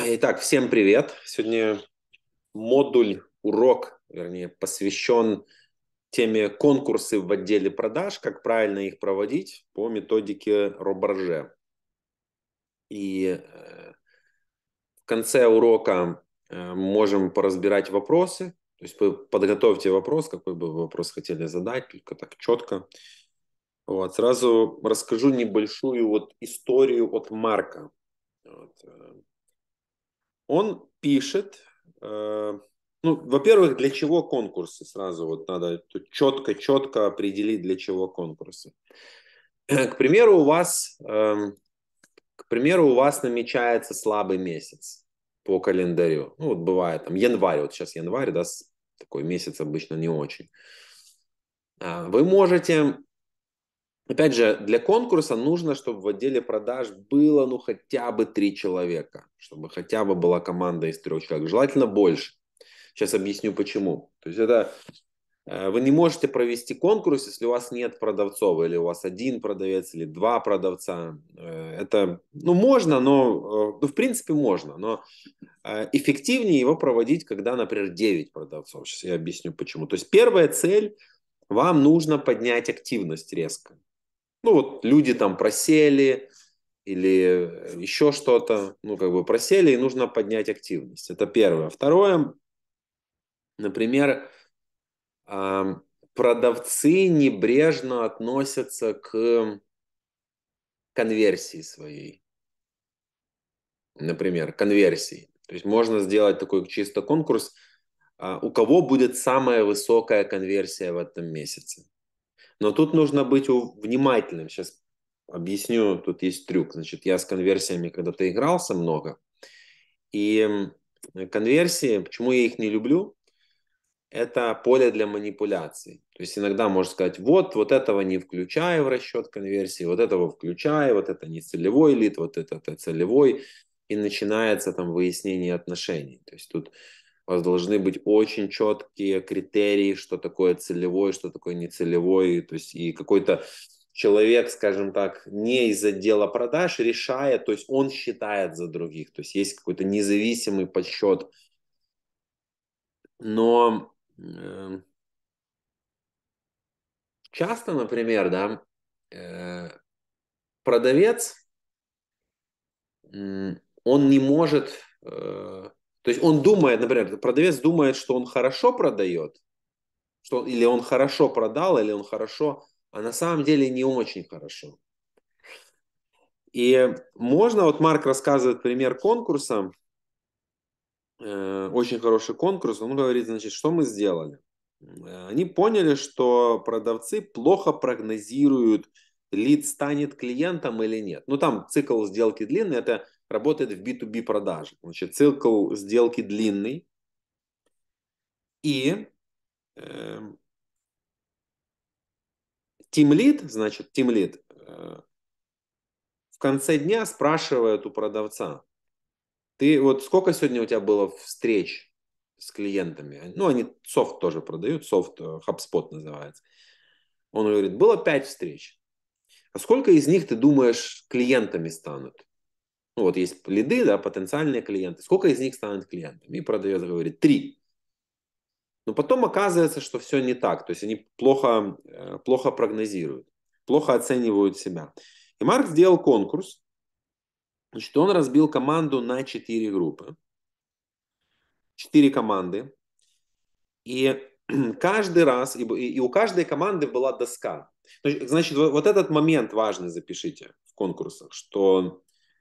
Итак, всем привет. Сегодня урок, вернее, посвящен теме конкурсы в отделе продаж, как правильно их проводить по методике Робарже. И в конце урока можем поразбирать вопросы. То есть вы подготовьте вопрос, какой бы вы вопрос хотели задать, только так четко. Вот. Сразу расскажу небольшую историю от Марка. Он пишет, во-первых, для чего конкурсы? Сразу надо четко определить, для чего конкурсы. К примеру, у вас намечается слабый месяц по календарю. Бывает там январь, сейчас январь, да, такой месяц обычно не очень. Вы можете, опять же, для конкурса нужно, чтобы в отделе продаж было, хотя бы 3 человека, чтобы хотя бы была команда из 3 человек, желательно больше. Сейчас объясню почему. То есть вы не можете провести конкурс, если у вас нет продавцов, или у вас 1 продавец, или 2 продавца. Это, можно, но, в принципе, можно, но эффективнее его проводить, когда, например, 9 продавцов. Сейчас я объясню почему. То есть первая цель, вам нужно поднять активность резко. Люди там просели, или еще что-то, просели, и нужно поднять активность. Это первое. Второе, например, продавцы небрежно относятся к конверсии своей. Например, конверсии. То есть можно сделать такой чисто конкурс, у кого будет самая высокая конверсия в этом месяце. Но тут нужно быть внимательным. Сейчас объясню, тут есть трюк. Значит, я с конверсиями когда-то игрался много. И конверсии, почему я их не люблю? Это поле для манипуляций. То есть иногда можно сказать, вот этого не включай в расчет конверсии, вот этого включай, вот это не целевой лид, вот это целевой. И начинается там выяснение отношений. То есть тут у вас должны быть очень четкие критерии, что такое целевой, что такое нецелевой. То есть и какой-то человек, скажем так, не из отдела продаж решает, то есть он считает за других. То есть есть какой-то независимый подсчет. Но часто, например, да, продавец, он не может, то есть он думает, например, продавец думает, что он хорошо продает, или он хорошо продал, или он хорошо, а на самом деле не очень хорошо. И можно, Марк рассказывает пример конкурса, очень хороший конкурс, он говорит, значит, что мы сделали? Они поняли, что продавцы плохо прогнозируют, лид станет клиентом или нет. Там цикл сделки длинный, это работает в B2B продаже. Значит, цикл сделки длинный. И тимлид, значит, тимлид в конце дня спрашивает у продавца, ты сколько сегодня у тебя было встреч с клиентами? Они софт тоже продают, софт HubSpot называется. Он говорит, было 5 встреч. А сколько из них, ты думаешь, клиентами станут? Есть лиды, да, потенциальные клиенты. Сколько из них станут клиентами? И продавец говорит, 3. Но потом оказывается, что все не так. То есть они плохо прогнозируют, плохо оценивают себя. И Марк сделал конкурс. Значит, он разбил команду на 4 группы. 4 команды. И каждый раз, и у каждой команды была доска. Значит, вот этот момент важный запишите в конкурсах, что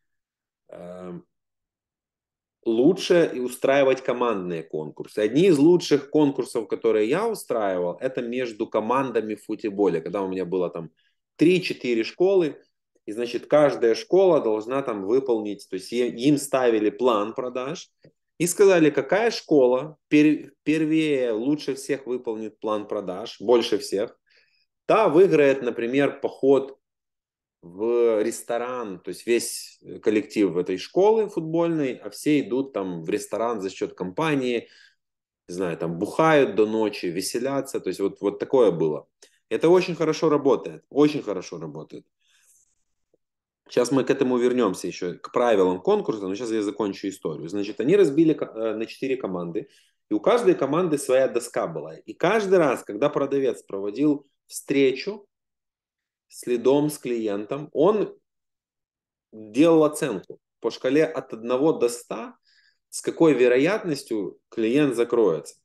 лучше устраивать командные конкурсы. Одни из лучших конкурсов, которые я устраивал, это между командами в футболе, когда у меня было там 3-4 школы, и, значит, каждая школа должна там выполнить, то есть им ставили план продаж, и сказали, какая школа первее, лучше всех выполнит план продаж, больше всех, та выиграет, например, поход в ресторан, то есть весь коллектив этой школы футбольной, а все идут там в ресторан за счет компании, не знаю, там бухают до ночи, веселятся, то есть вот такое было. Это очень хорошо работает, очень хорошо работает. Сейчас мы к этому вернемся еще, к правилам конкурса, но сейчас я закончу историю. Значит, они разбили на 4 команды, и у каждой команды своя доска была. И каждый раз, когда продавец проводил встречу с лидом, с клиентом, он делал оценку по шкале от 1 до 100, с какой вероятностью клиент закроется.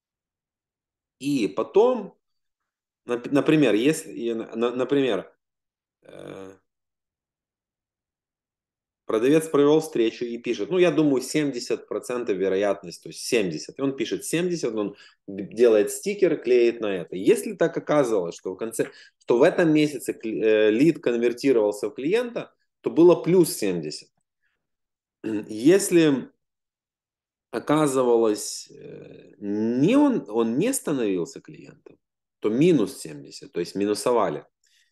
И потом, например, если, например, продавец провел встречу и пишет, ну, я думаю, 70% вероятность, то есть 70. И он пишет 70, он делает стикер, клеит на это. Если так оказалось, что что в этом месяце лид конвертировался в клиента, то было плюс 70. Если оказывалось, он не становился клиентом, то минус 70, то есть минусовали.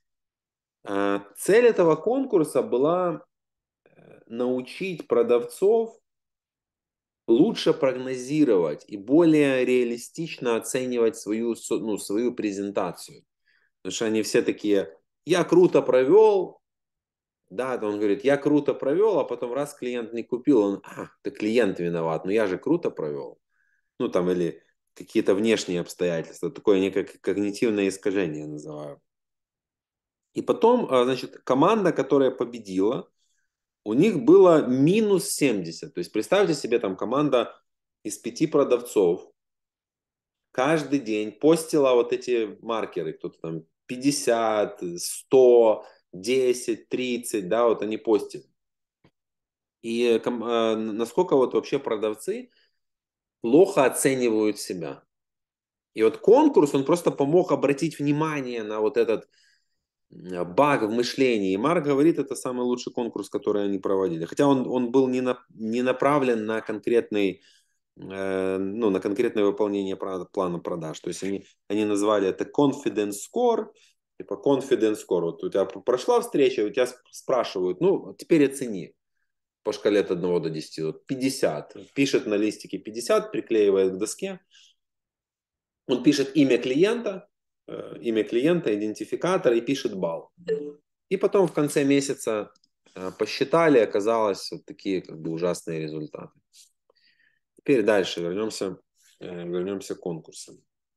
Цель этого конкурса была научить продавцов лучше прогнозировать и более реалистично оценивать свою презентацию. Потому что они все такие, я круто провел, да, он говорит, я круто провел, а потом раз клиент не купил, он, ты клиент виноват, но я же круто провел. Ну там или какие-то внешние обстоятельства, такое не как когнитивное искажение называю. И потом, значит, команда, которая победила, у них было минус 70. То есть представьте себе, там команда из 5 продавцов каждый день постила вот эти маркеры, кто-то там 50, 100, 10, 30, да, вот они постили. И насколько вот вообще продавцы плохо оценивают себя. И вот конкурс, он просто помог обратить внимание на вот этот баг в мышлении. И Марк говорит, это самый лучший конкурс, который они проводили. Хотя он был не направлен на конкретный, ну, на конкретное выполнение плана продаж. То есть они назвали это confidence score. Типа confidence score. Вот у тебя прошла встреча, у тебя спрашивают, ну, теперь оцени по шкале от 1 до 10. Вот 50. Пишет на листике 50, приклеивает к доске. Он пишет имя клиента, идентификатор и пишет балл. И потом в конце месяца посчитали, оказалось вот такие как бы ужасные результаты. Теперь дальше вернемся к конкурсам.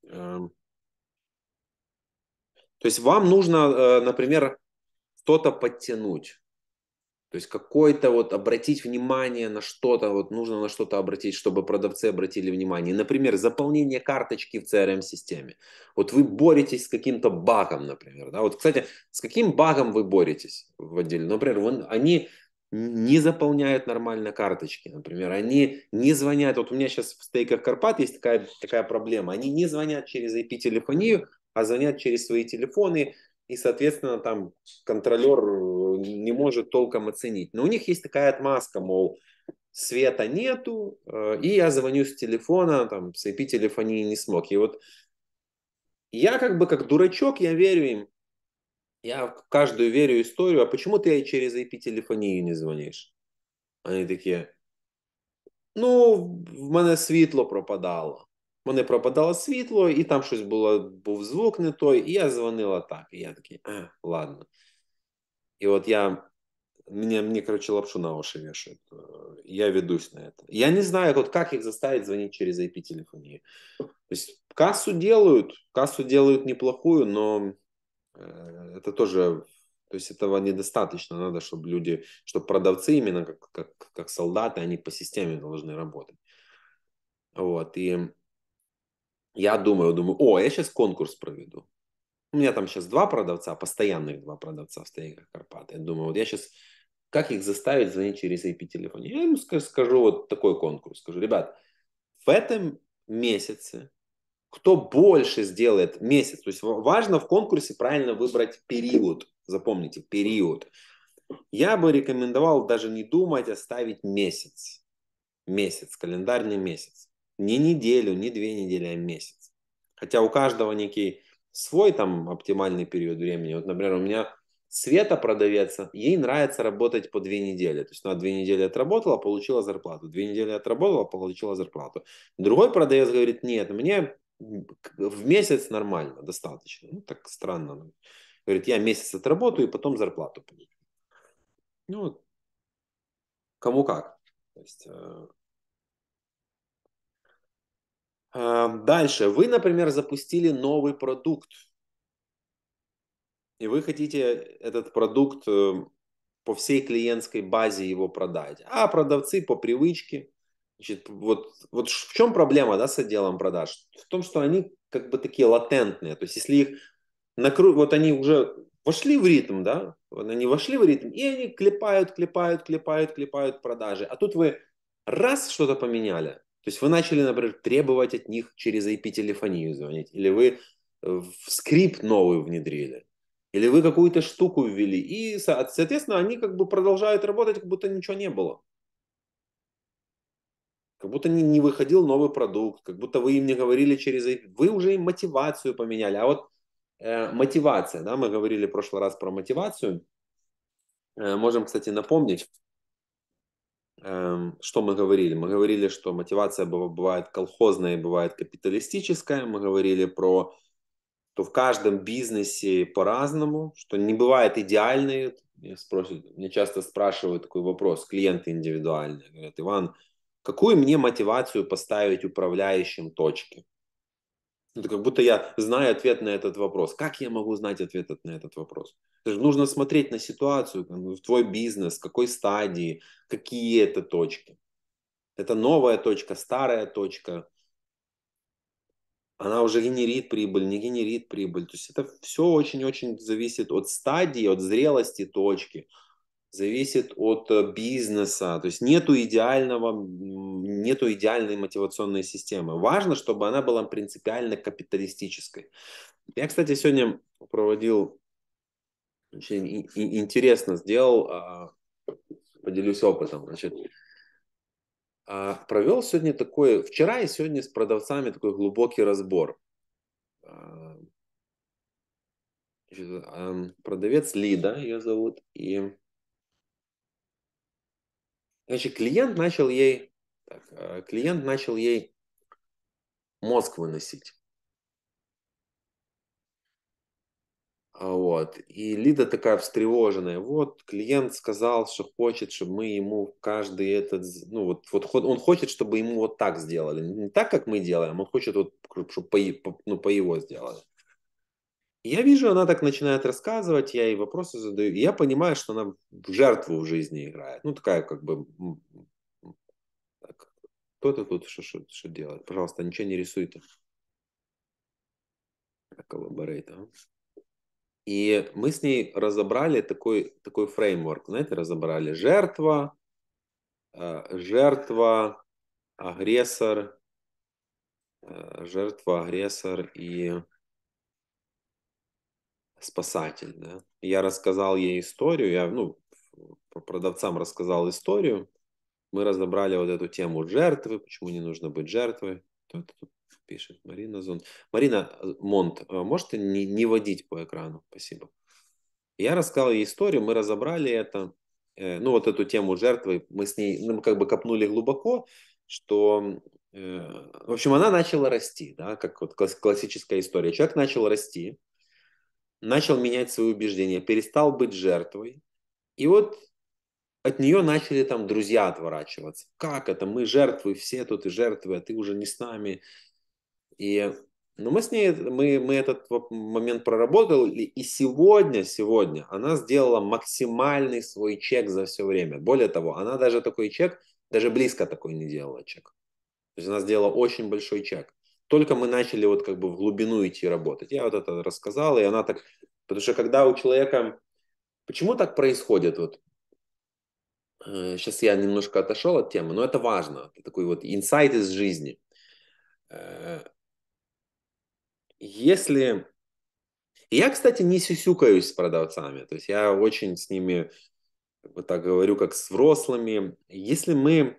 То есть вам нужно, например, что-то подтянуть. То есть какой-то вот обратить внимание на что-то, вот нужно на что-то обратить, чтобы продавцы обратили внимание. Например, заполнение карточки в CRM-системе. Вот вы боретесь с каким-то багом, например. Да? Вот, кстати, с каким багом вы боретесь в отделе? Например, они не заполняют нормально карточки, например, они не звонят. Вот у меня сейчас в стейках Карпат есть такая проблема. Они не звонят через IP-телефонию, а звонят через свои телефоны, и, соответственно, там контролер не может толком оценить. Но у них есть такая отмазка, мол, света нету, и я звоню с телефона, там, с IP-телефонии не смог. И вот я как бы как дурачок, я верю им. Я в каждую верю историю. А почему ты через IP-телефонию не звонишь? Они такі, ну, в мене світло пропадало. В мене пропадало світло, і там щось був звук не той, і я дзвонила так. І я такий, ладно. И вот мне, короче, лапшу на уши вешают. Я ведусь на это. Я не знаю, вот как их заставить звонить через IP-телефонию. То есть кассу делают неплохую, но это тоже, то есть этого недостаточно. Надо, чтобы чтобы продавцы именно как солдаты, они по системе должны работать. Вот, и я думаю, я сейчас конкурс проведу. У меня там сейчас 2 продавца, постоянных 2 продавца в стейках Карпат. Я думаю, вот я сейчас, как их заставить звонить через IP-телефон? Я им скажу вот такой конкурс. Скажу, ребят, в этом месяце кто больше сделает месяц, то есть важно в конкурсе правильно выбрать период. Запомните, период. Я бы рекомендовал даже не думать, а ставить месяц. Месяц, календарный месяц. Не неделю, не 2 недели, а месяц. Хотя у каждого некий свой там оптимальный период времени. Вот, например, у меня Света продавец, ей нравится работать по 2 недели. То есть она 2 недели отработала, получила зарплату. 2 недели отработала, получила зарплату. Другой продавец говорит, нет, мне в месяц нормально, достаточно. Ну, так странно. Говорит, я месяц отработаю и потом зарплату получу. Ну, кому как. То есть, дальше. Вы, например, запустили новый продукт, и вы хотите этот продукт по всей клиентской базе его продать. А продавцы по привычке. Значит, вот в чем проблема, да, с отделом продаж? В том, что они как бы такие латентные. То есть если их вот они уже вошли в ритм, да, вот они вошли в ритм, и они клепают продажи. А тут вы раз что-то поменяли, то есть вы начали, например, требовать от них через IP-телефонию звонить, или вы в скрипт новый внедрили, или вы какую-то штуку ввели, и, соответственно, они как бы продолжают работать, как будто ничего не было. Как будто не выходил новый продукт, как будто вы им не говорили через IP. Вы уже им мотивацию поменяли. А вот мотивация, да, мы говорили в прошлый раз про мотивацию. Можем, кстати, напомнить, что мы говорили. Мы говорили, что мотивация бывает колхозная и бывает капиталистическая. Мы говорили про то в каждом бизнесе по-разному, что не бывает идеальной. Мне часто спрашивают такой вопрос, клиенты индивидуальные. Говорят: Иван, какую мне мотивацию поставить управляющим точки? Это как будто я знаю ответ на этот вопрос. Как я могу знать ответ на этот вопрос? Нужно смотреть на ситуацию, в твой бизнес, в какой стадии, какие это точки. Это новая точка, старая точка. Она уже генерит прибыль, не генерит прибыль. То есть это все очень-очень зависит от стадии, от зрелости точки. Зависит от бизнеса. То есть нету идеальной мотивационной системы. Важно, чтобы она была принципиально капиталистической. Я, кстати, сегодня проводил, очень интересно сделал, поделюсь опытом. Значит, провел сегодня вчера и сегодня с продавцами такой глубокий разбор. Значит, продавец Лида, ее зовут, и, значит, клиент начал ей мозг выносить. Вот. И Лида такая встревоженная. Вот клиент сказал, что хочет, чтобы мы ему каждый ну вот он хочет, чтобы ему вот так сделали. Не так, как мы делаем, он хочет, вот, чтобы по его сделали. И я вижу, она так начинает рассказывать, я ей вопросы задаю, и я понимаю, что она в жертву в жизни играет. Ну, такая как бы, так, кто-то тут что делает? Пожалуйста, ничего не рисуйте. Коллаборейт, а? И мы с ней разобрали такой фреймворк, знаете, разобрали жертва, агрессор, и спасатель. Да? Я рассказал ей историю, продавцам рассказал историю, мы разобрали вот эту тему жертвы, почему не нужно быть жертвой. Кто-то тут пишет, Марина Зон. Марина Монт, можете не водить по экрану? Спасибо. Я рассказал ей историю, мы разобрали это. Ну, вот эту тему жертвы, мы с ней, ну, мы как бы копнули глубоко, что, в общем, она начала расти, да, как вот классическая история. Человек начал расти, начал менять свои убеждения, перестал быть жертвой, и вот от нее начали там друзья отворачиваться. Как это? Мы жертвы, все тут и жертвы, а ты уже не с нами. И ну, мы с ней, мы этот момент проработали, и сегодня она сделала максимальный свой чек за все время. Более того, она даже такой чек, даже близко такой не делала чек. То есть она сделала очень большой чек. Только мы начали вот как бы в глубину идти работать. Я вот это рассказал, и она так... Потому что когда у человека... Почему так происходит? Вот сейчас я немножко отошел от темы, но это важно. Это такой вот инсайт из жизни. Если Я, кстати, не сюсюкаюсь с продавцами. То есть я очень с ними, вот так говорю, как с взрослыми. Если мы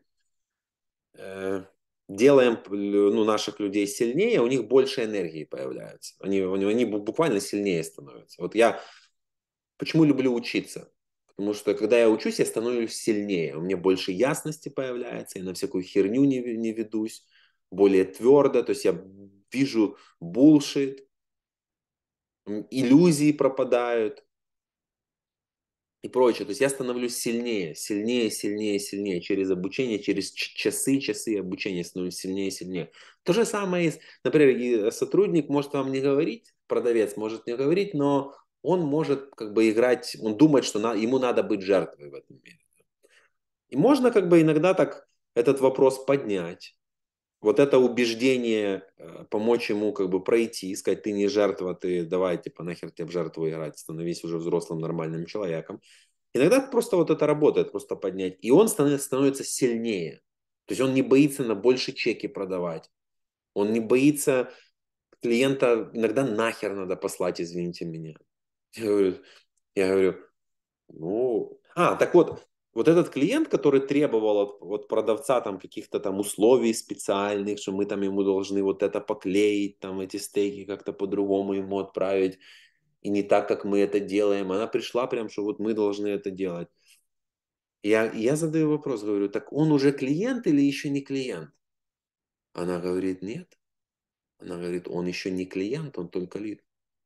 делаем наших людей сильнее, у них больше энергии появляется. Они буквально сильнее становятся. Почему люблю учиться? Потому что когда я учусь, я становлюсь сильнее. У меня больше ясности появляется, я на всякую херню не ведусь, более твердо. То есть я вижу bullshit, иллюзии пропадают. и прочее. То есть я становлюсь сильнее, сильнее, сильнее, сильнее через обучение, через часы обучения становлюсь сильнее, сильнее. То же самое, например, и сотрудник может вам не говорить, продавец может не говорить, но он может как бы играть, он думает, что ему надо быть жертвой в этом мире. И можно как бы иногда так этот вопрос поднять, вот это убеждение помочь ему как бы пройти, сказать, ты не жертва, ты давай, типа, нахер тебе в жертву играть, становись уже взрослым нормальным человеком. Иногда просто вот это работает, просто поднять. И он становится сильнее. То есть он не боится на больше чеки продавать. Он не боится клиента, иногда нахер надо послать, извините меня. Я говорю, я говорю, ну, так вот, вот этот клиент, который требовал от продавца там каких-то там условий специальных, что мы там ему должны вот это поклеить, там эти стейки как-то по-другому ему отправить, и не так, как мы это делаем. Она пришла прям, что вот мы должны это делать. Я задаю вопрос, говорю, так он уже клиент или еще не клиент? Она говорит, нет. Она говорит, он еще не клиент, он только лид.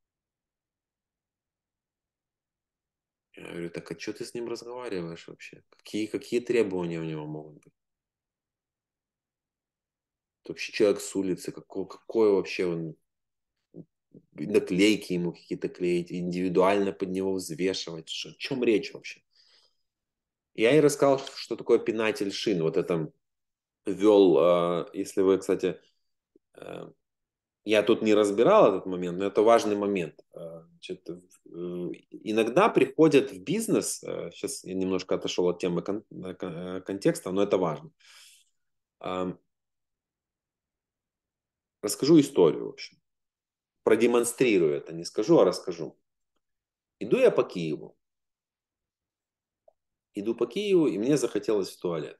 Я говорю, так а что ты с ним разговариваешь вообще? Какие требования у него могут быть? Это вообще человек с улицы, какой вообще он, наклейки ему какие-то клеить, индивидуально под него взвешивать. О чем речь вообще? Я ей рассказал, что такое пинатель шин. Вот это ввел, если вы, кстати, э, я тут не разбирал этот момент, но это важный момент. Значит, иногда приходят в бизнес, сейчас я немножко отошел от темы контекста, но это важно. Расскажу историю, в общем. Продемонстрирую это, не скажу, а расскажу. Иду я по Киеву. Иду по Киеву, и мне захотелось в туалет.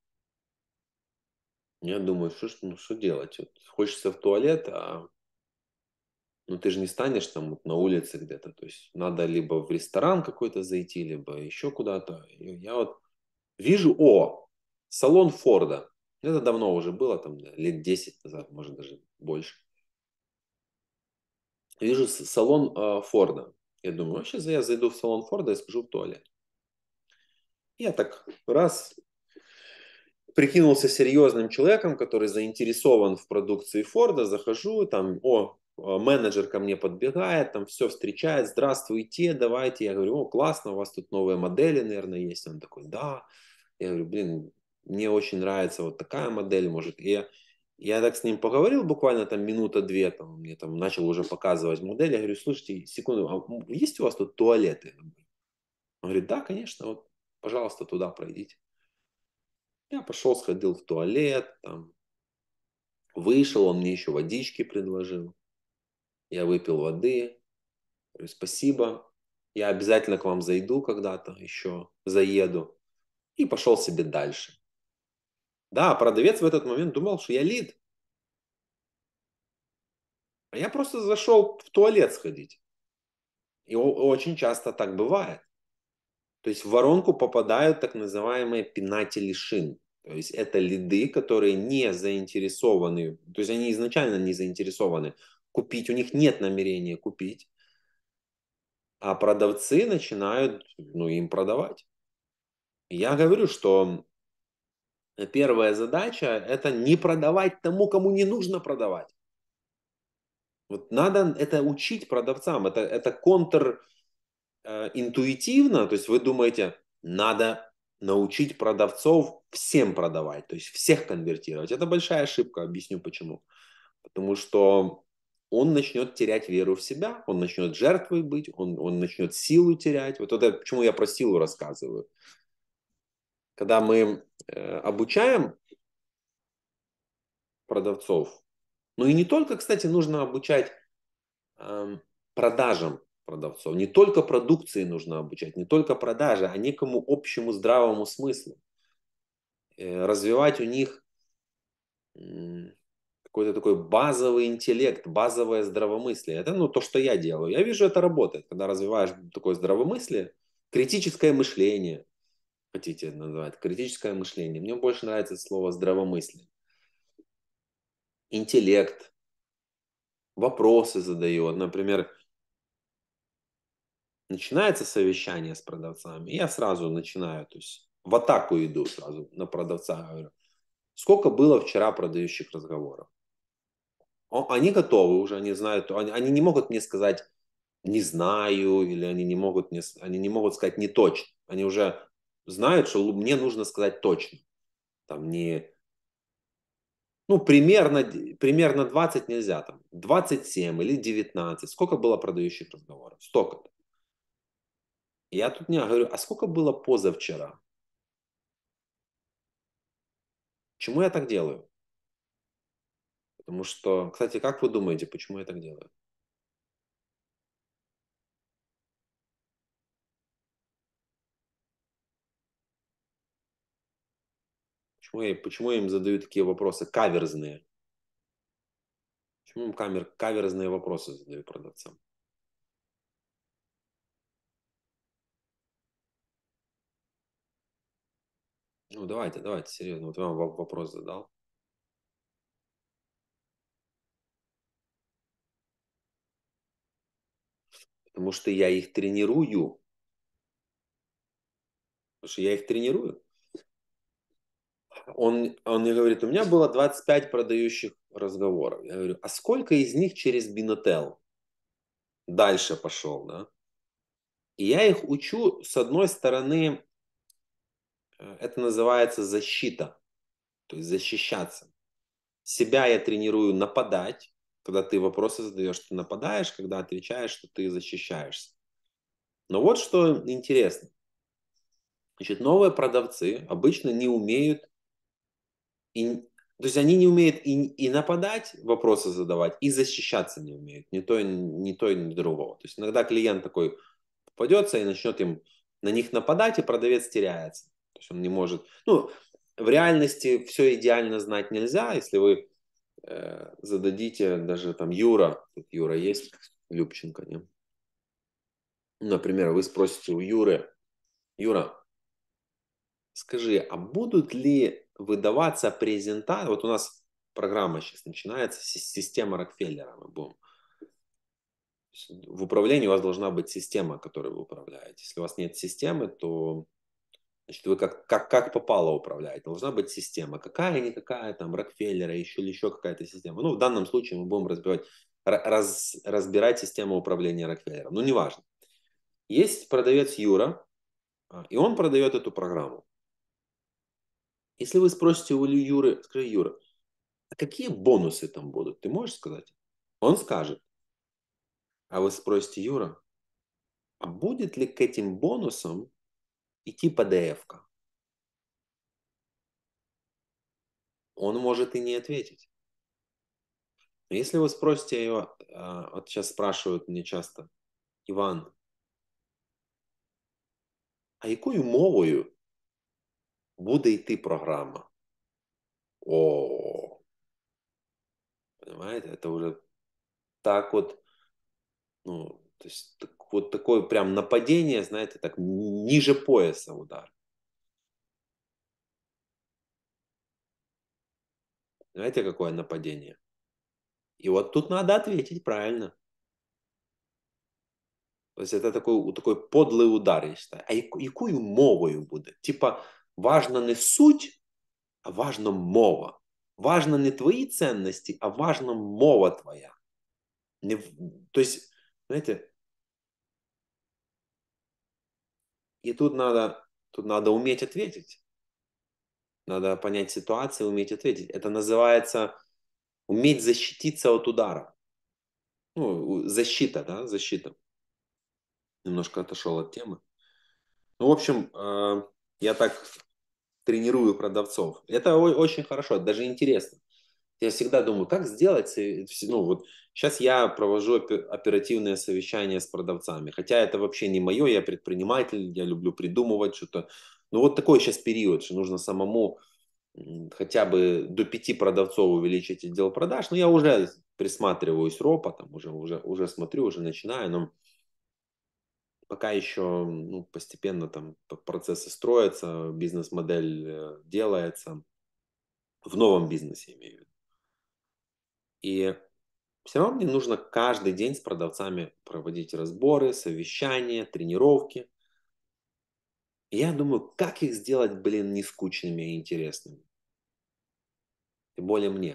Я думаю, что делать? Вот хочется в туалет, а ну ты же не станешь там вот на улице где-то. То есть надо либо в ресторан какой-то зайти, либо еще куда-то. И я вот вижу, салон Форда. Это давно уже было, там лет 10 назад, может даже больше. Вижу салон Форда. Я думаю, сейчас я зайду в салон Форда и схожу в туалет. Я так раз прикинулся серьезным человеком, который заинтересован в продукции Форда, захожу, там, менеджер ко мне подбегает, там все встречает, здравствуйте, давайте. Я говорю, классно, у вас тут новые модели, наверное, есть. Он такой, да. Я говорю, блин, мне очень нравится вот такая модель, может. И я так с ним поговорил буквально там минута-две, там, мне там начал уже показывать модель. Я говорю, слушайте, секунду, а есть у вас тут туалеты? Он говорит, да, конечно, вот, пожалуйста, туда пройдите. Я пошел, сходил в туалет, там, вышел, он мне еще водички предложил. Я выпил воды, говорю, спасибо. Я обязательно к вам зайду когда-то, еще заеду. И пошел себе дальше. Да, продавец в этот момент думал, что я лид. А я просто зашел в туалет сходить. И очень часто так бывает. То есть в воронку попадают так называемые пинатели шин. То есть это лиды, которые не заинтересованы, то есть они изначально не заинтересованы купить, у них нет намерения купить, а продавцы начинают им продавать. Я говорю, что первая задача – это не продавать тому, кому не нужно продавать. Вот надо это учить продавцам, это интуитивно, то есть вы думаете, надо научить продавцов всем продавать, то есть всех конвертировать. Это большая ошибка, объясню почему. Потому что он начнет терять веру в себя, он начнет жертвой быть, он начнет силу терять. Вот это почему я про силу рассказываю. Когда мы обучаем продавцов, ну и не только, кстати, нужно обучать продажам продавцов. Не только продукции нужно обучать, не только продаже, а некому общему здравому смыслу. Развивать у них какой-то такой базовый интеллект, базовое здравомыслие. Это то, что я делаю. Я вижу, это работает, когда развиваешь такое здравомыслие, критическое мышление, хотите называть, критическое мышление. Мне больше нравится слово здравомыслие. Интеллект, вопросы задает. Например, начинается совещание с продавцами, и я сразу начинаю, то есть в атаку иду сразу на продавца, говорю, сколько было вчера продающих разговоров? Они готовы уже, они знают, они не могут мне сказать не знаю, или они не могут сказать не точно. Они уже знают, что мне нужно сказать точно. Там не, ну, примерно 20 нельзя, там 27 или 19. Сколько было продающих разговоров? Столько-то. Я тут не говорю, а сколько было позавчера? Почему я так делаю? Потому что, кстати, как вы думаете, почему я так делаю? Почему я им задаю такие вопросы каверзные? Почему им каверзные вопросы задаю продавцам? Ну, давайте, серьезно. Вот вам вопрос задал. Потому что я их тренирую. Потому что я их тренирую. Он мне говорит, у меня было 25 продающих разговоров. Я говорю, а сколько из них через Бинотел? Дальше пошел, да? И я их учу, с одной стороны, это называется защита, то есть защищаться. Себя я тренирую нападать, когда ты вопросы задаешь, ты нападаешь, когда отвечаешь, что ты защищаешься. Но вот что интересно. Значит, новые продавцы обычно не умеют, и, то есть они не умеют и нападать, вопросы задавать, и защищаться не умеют. Ни другого. То есть иногда клиент такой попадется и начнет им на них нападать, и продавец теряется. То есть он не может... Ну, в реальности все идеально знать нельзя. Если вы зададите даже там Юра, тут Юра есть, Любченко, не? Например, вы спросите у Юры, Юра, скажи, а будут ли выдаваться презентации? Вот у нас программа сейчас начинается, система Рокфеллера мы будем. В управлении у вас должна быть система, которой вы управляете. Если у вас нет системы, то значит, вы как попало управляете. Должна быть система. Какая-никакая, там, Рокфеллера, еще какая-то система. Ну, в данном случае мы будем разбирать систему управления Рокфеллером. Ну, неважно. Есть продавец Юра, и он продает эту программу. Если вы спросите у Юры, скажи, Юра, а какие бонусы там будут? Ты можешь сказать? Он скажет. А вы спросите, Юра, а будет ли к этим бонусам идти PDF-ка? Он может и не ответить. Но если вы спросите его, вот сейчас спрашивают мне часто, Иван, а якою мовою буде йти програма? О, понимаете, это уже так вот, ну, то есть вот такое прям нападение, знаете, так ниже пояса удар. Знаете, какое нападение? И вот тут надо ответить правильно. То есть это такой подлий удар, я считаю. А якою мовою буде? Типа, важно не суть, а важна мова. Важно не твои ценности, а важна мова твоя. Не, то есть, знаете, и тут надо уметь ответить. Надо понять ситуацию, уметь ответить. Это называется уметь защититься от удара. Ну, защита, да, защита. Немножко отошел от темы. Ну, в общем, я так тренирую продавцов. Это очень хорошо, это даже интересно. Я всегда думаю, как сделать, ну вот сейчас я провожу оперативные совещания с продавцами, хотя это вообще не мое, я предприниматель, я люблю придумывать что-то. Но вот такой сейчас период, что нужно самому хотя бы до 5 продавцов увеличить отдел продаж. Но я уже присматриваюсь ропотом, уже смотрю, уже начинаю, но пока еще ну, постепенно там процессы строятся, бизнес-модель делается в новом бизнесе, имею в виду. И Все равно мне нужно каждый день с продавцами проводить разборы, совещания, тренировки. И я думаю, как их сделать, блин, не скучными и интересными. Тем более мне.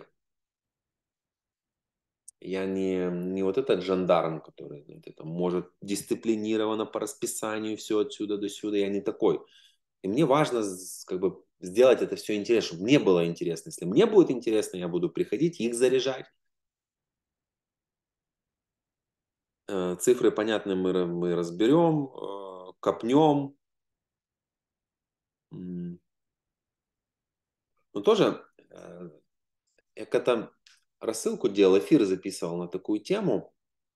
Я не вот этот жандарм, который, знаете, там, может дисциплинированно по расписанию все отсюда до сюда. Я не такой. И мне важно как бы сделать это все интересно, чтобы мне было интересно. Если мне будет интересно, я буду приходить, их заряжать. Цифры, понятно, мы разберем, копнем. Но тоже, я когда рассылку делал, эфир записывал на такую тему.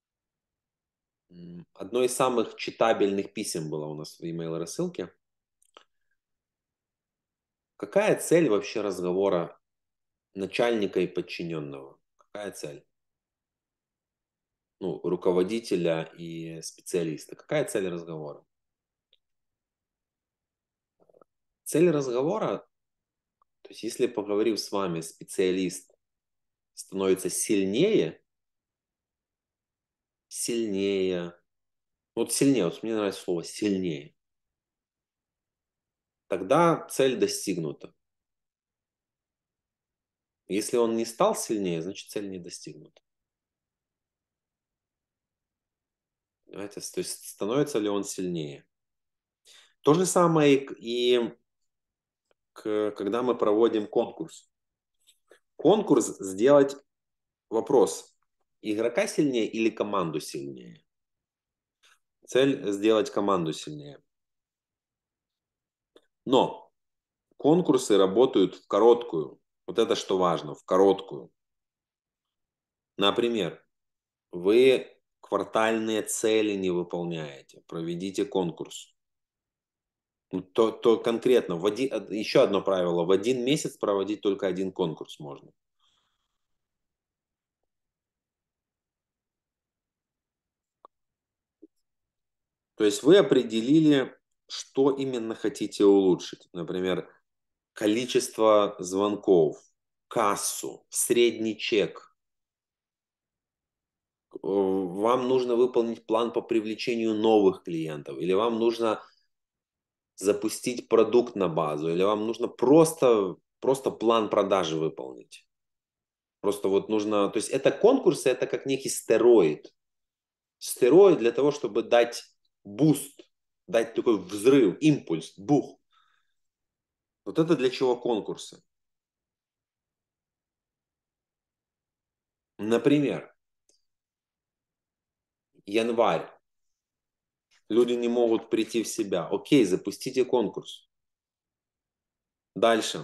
Одно из самых читабельных писем было у нас в email рассылке. Какая цель вообще разговора начальника и подчиненного? Какая цель? Ну, руководителя и специалиста. Какая цель разговора? Цель разговора, то есть если, поговорив с вами, специалист становится сильнее, вот сильнее, вот мне нравится слово сильнее, тогда цель достигнута. Если он не стал сильнее, значит цель не достигнута. Понимаете? То есть становится ли он сильнее? То же самое и когда мы проводим конкурс. Конкурс сделать вопрос, игрока сильнее или команду сильнее? Цель сделать команду сильнее. Но конкурсы работают в короткую. Вот это что важно, в короткую. Например, вы квартальные цели не выполняете, проведите конкурс. То конкретно, еще одно правило, в один месяц проводить только один конкурс можно. То есть вы определили, что именно хотите улучшить. Например, количество звонков, кассу, средний чек. Вам нужно выполнить план по привлечению новых клиентов, или вам нужно запустить продукт на базу, или вам нужно просто план продажи выполнить. Просто вот нужно, то есть это конкурсы, это как некий стероид. Стероид для того, чтобы дать буст, дать такой взрыв, импульс, бух. Вот это для чего конкурсы. Например, январь. Люди не могут прийти в себя. Окей, запустите конкурс. Дальше.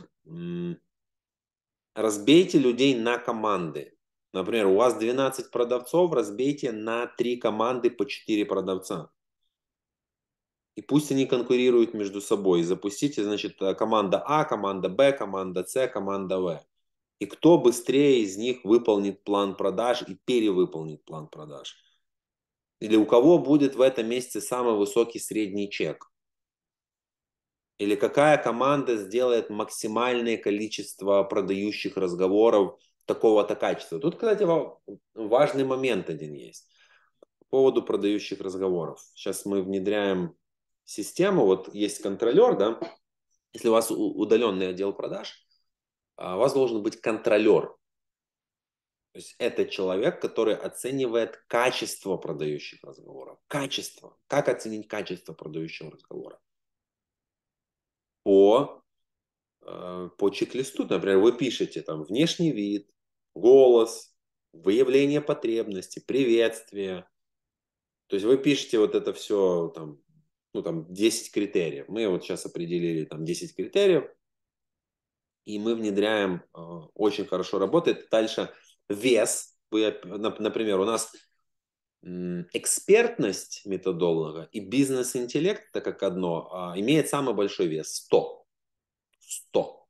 Разбейте людей на команды. Например, у вас 12 продавцов, разбейте на 3 команды по 4 продавца. И пусть они конкурируют между собой. Запустите, значит, команда А, команда Б, команда С, команда В. И кто быстрее из них выполнит план продаж и перевыполнит план продаж. Или у кого будет в этом месяце самый высокий средний чек. Или какая команда сделает максимальное количество продающих разговоров такого-то качества. Тут, кстати, важный момент один есть по поводу продающих разговоров. Сейчас мы внедряем систему, вот есть контролер, да, если у вас удаленный отдел продаж, у вас должен быть контролер. То есть это человек, который оценивает качество продающих разговоров. Качество. Как оценить качество продающего разговора? По по чек-листу, например, вы пишете там внешний вид, голос, выявление потребности, приветствие. То есть вы пишете вот это все там, ну там 10 критериев. Мы вот сейчас определили там 10 критериев, и мы внедряем, очень хорошо работает. Дальше вес. Например, у нас экспертность методолога и бизнес-интеллект, это как одно, имеет самый большой вес – 100. 100.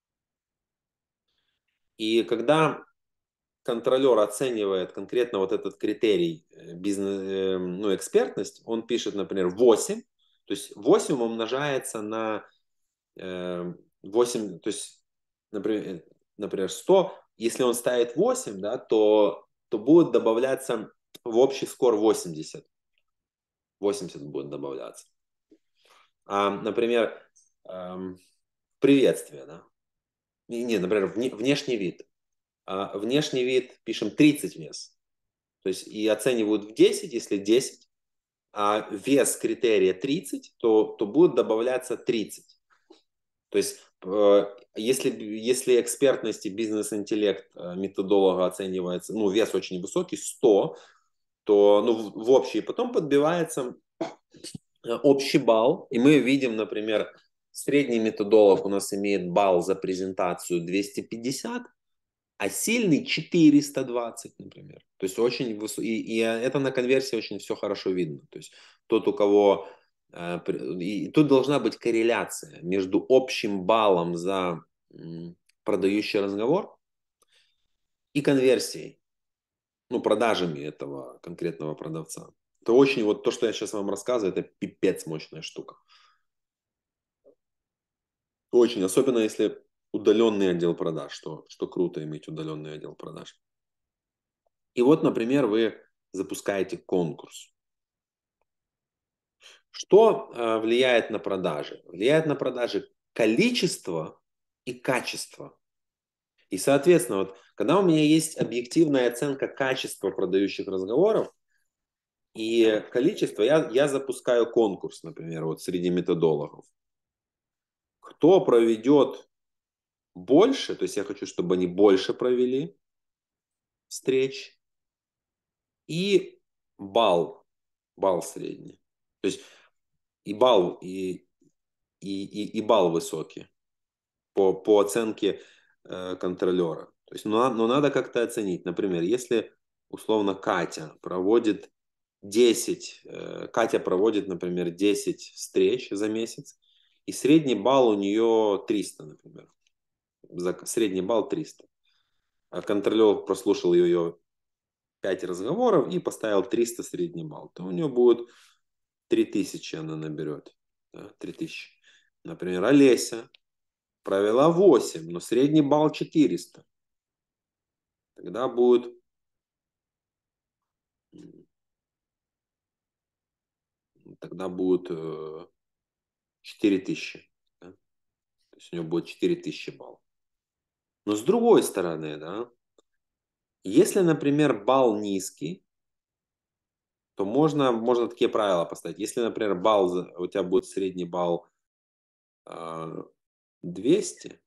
И когда контролер оценивает конкретно вот этот критерий ну, экспертность, он пишет, например, 8, то есть 8 умножается на 8, то есть, например, 100, если он ставит 8, да, то то будет добавляться в общий скор 80. 80 будет добавляться. Например, приветствие, да? Не, например, внешний вид. Внешний вид пишем 30 вес. То есть и оценивают в 10, если 10, а вес критерия 30, то будет добавляться 30. То есть если экспертность и бизнес-интеллект методолога оценивается, ну, вес очень высокий, 100, то в общий, потом подбивается общий балл, и мы видим, например, средний методолог у нас имеет балл за презентацию 250, а сильный 420, например. То есть очень высокий, и это на конверсии очень все хорошо видно. То есть тот, у кого... И тут должна быть корреляция между общим баллом за продающий разговор и конверсией, ну, продажами этого конкретного продавца. Это очень, вот то, что я сейчас вам рассказываю, это пипец мощная штука. Очень, особенно если удаленный отдел продаж, что круто иметь удаленный отдел продаж. И вот, например, вы запускаете конкурс. Что влияет на продажи? Влияет на продажи количество и качество. И, соответственно, вот, когда у меня есть объективная оценка качества продающих разговоров и количества, я запускаю конкурс, например, вот среди методологов. Кто проведет больше, то есть я хочу, чтобы они больше провели встреч, и балл средний. То есть и балл, и балл высокий по оценке контролера. То есть, но надо как-то оценить. Например, если условно Катя проводит 10, Катя проводит, например, 10 встреч за месяц, и средний балл у нее 300, например. Средний балл 300. А контролер прослушал ее 5 разговоров и поставил 300 средний балл. То у нее будет 3000 она наберет. Да, 3000. Например, Олеся провела 8, но средний балл 400. Тогда будет тогда будет 4000. Да? То есть у него будет 4000 баллов. Но с другой стороны, да, если, например, балл низкий, то можно такие правила поставить. Если, например, у тебя будет средний балл 200,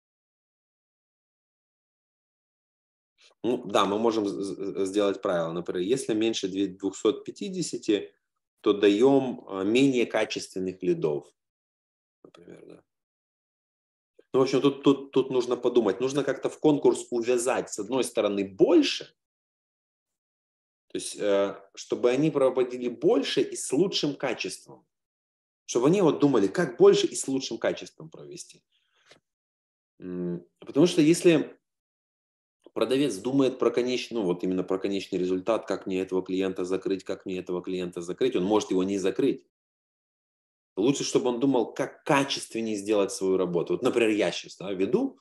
ну да, мы можем сделать правило. Например, если меньше 250, то даем менее качественных лидов. Например, да. Ну, в общем, тут нужно подумать. Нужно как-то в конкурс увязать, с одной стороны, больше, то есть, чтобы они проводили больше и с лучшим качеством. Чтобы они вот думали, как больше и с лучшим качеством провести. Потому что если продавец думает про конечный, ну вот именно про конечный результат, как мне этого клиента закрыть, он может его не закрыть. Лучше, чтобы он думал, как качественнее сделать свою работу. Вот, например, я сейчас веду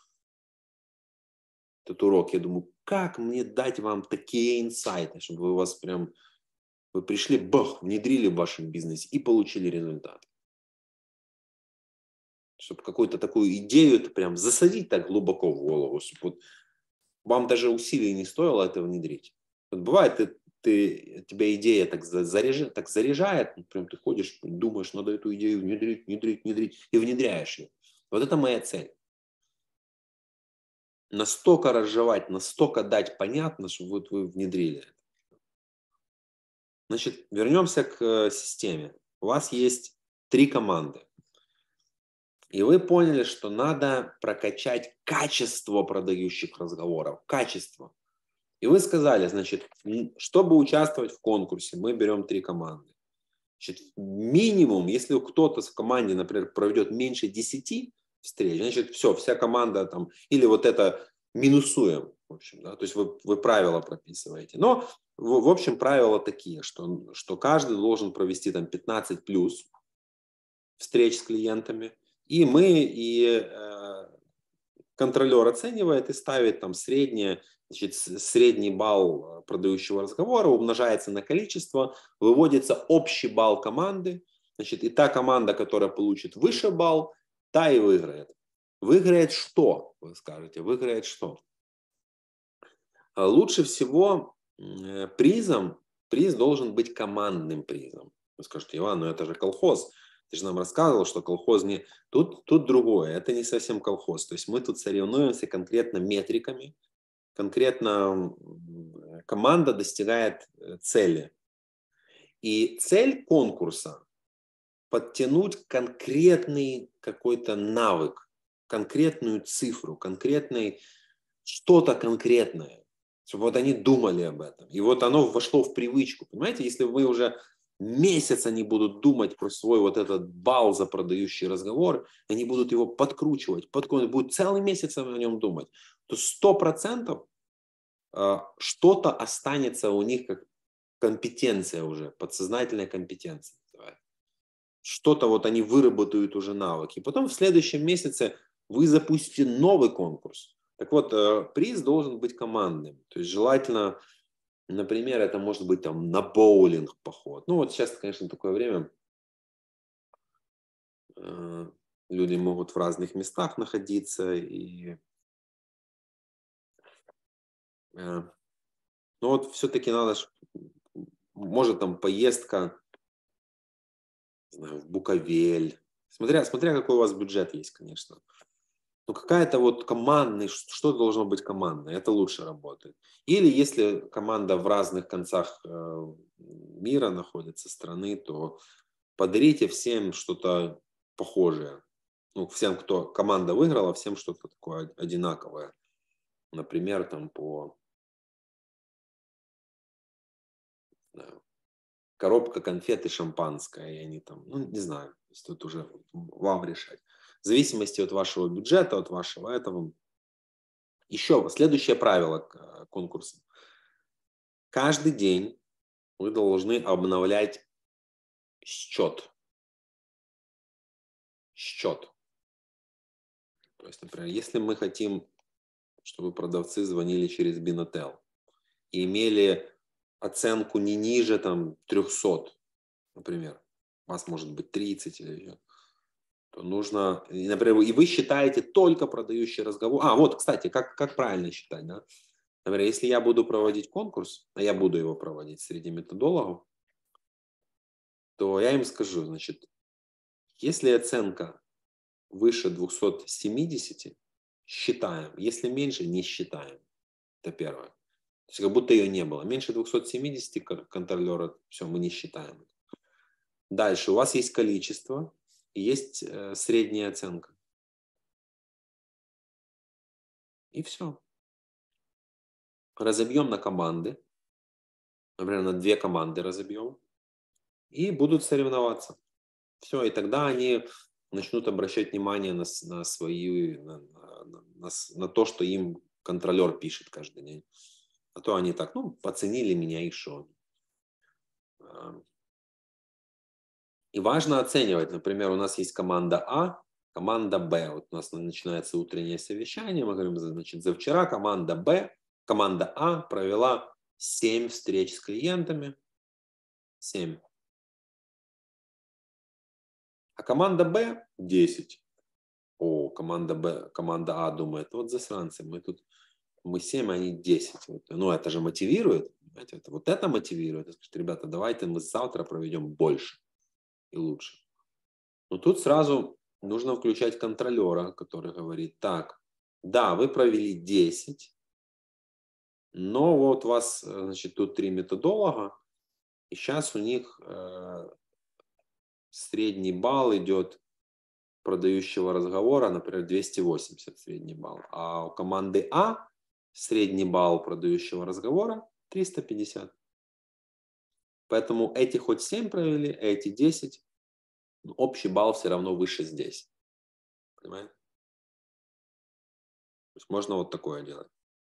этот урок, я думаю, как мне дать вам такие инсайты, чтобы вы пришли, внедрили в вашем бизнесе и получили результат. Чтобы какую-то такую идею прям засадить так глубоко в голову, чтобы вот вам даже усилий не стоило это внедрить. Вот бывает, тебя идея так заряжает, прям ты ходишь, думаешь, надо эту идею внедрить, и внедряешь ее. Вот это моя цель. Настолько разжевать, настолько дать понятно, чтобы вот вы внедрили это. Значит, вернемся к системе. У вас есть 3 команды. И вы поняли, что надо прокачать качество продающих разговоров. Качество. И вы сказали, значит, чтобы участвовать в конкурсе, мы берем 3 команды. Значит, минимум, если кто-то в команде, например, проведет меньше 10 встреч, значит, все, вся команда там, или вот это минусуем, в общем, да, то есть вы правила прописываете. Но, в общем, правила такие, что каждый должен провести там 15 плюс встреч с клиентами, и мы, контролер оценивает и ставит там среднее, значит, средний балл продающего разговора, умножается на количество, выводится общий балл команды, значит, и та команда, которая получит выше балл, та и выиграет. Выиграет что? Вы скажете, выиграет что? Лучше всего приз должен быть командным призом. Вы скажете, Иван, ну это же колхоз. Ты же нам рассказывал, что колхоз не... Тут другое, это не совсем колхоз. То есть мы тут соревнуемся конкретно метриками, конкретно команда достигает цели. И цель конкурса – подтянуть конкретный какой-то навык, конкретную цифру, конкретный что-то конкретное. Чтобы вот они думали об этом. И вот оно вошло в привычку. Понимаете, если вы уже месяц они будут думать про свой вот этот балл за продающий разговор, они будут его подкручивать, будут целый месяц о нем думать, то 100% что-то останется у них как компетенция уже, подсознательная компетенция. Что-то вот они выработают уже навыки. Потом в следующем месяце вы запустите новый конкурс. Так вот, приз должен быть командным. То есть желательно, например, это может быть там на боулинг поход. Ну вот сейчас, конечно, такое время. Люди могут в разных местах находиться. Но вот все-таки надо, может там поездка, не знаю, в Буковель. Смотря какой у вас бюджет есть, конечно. Ну, какая-то вот командная, что должно быть командное, это лучше работает. Или если команда в разных концах мира находится, страны, то подарите всем что-то похожее. Ну, всем, кто команда выиграла, всем что-то такое одинаковое. Например, там коробка конфет и шампанское, и они там, ну, не знаю, то есть тут уже вам решать. В зависимости от вашего бюджета, от вашего этого. Еще следующее правило конкурса. Каждый день вы должны обновлять счет. Счет. То есть, например, если мы хотим, чтобы продавцы звонили через Binatel и имели оценку не ниже там 300, например, у вас может быть 30 или то нужно, например, и вы считаете только продающий разговор. Вот, кстати, как правильно считать, да? Например, если я буду проводить конкурс, а я буду его проводить среди методологов, то я им скажу, значит, если оценка выше 270, считаем. Если меньше, не считаем. Это первое. То есть как будто ее не было. Меньше 270 контролера, все, мы не считаем. Дальше у вас есть количество и есть средняя оценка. И все. Разобьем на команды. Например, на 2 команды разобьем. И будут соревноваться. Все, и тогда они начнут обращать внимание на то, что им контролер пишет каждый день. А то они так, оценили меня и шо. И важно оценивать. Например, у нас есть команда А, команда Б. Вот у нас начинается утреннее совещание. Мы говорим, значит, за вчера команда А провела 7 встреч с клиентами. 7. А команда Б 10. Команда А думает, вот засранцы, мы 7, а они 10. Ну, это же мотивирует. Понимаете? Вот это мотивирует. Скажите, ребята, давайте мы завтра проведем больше и лучше. Но тут сразу нужно включать контролера, который говорит, так, да, вы провели 10, но вот у вас, значит, тут 3 методолога, и сейчас у них средний балл идет продающего разговора, например, 280 средний балл, а у команды А средний балл продающего разговора 350. Поэтому эти хоть 7 провели, эти 10, общий балл все равно выше здесь. Понимаете? То есть можно вот такое делать.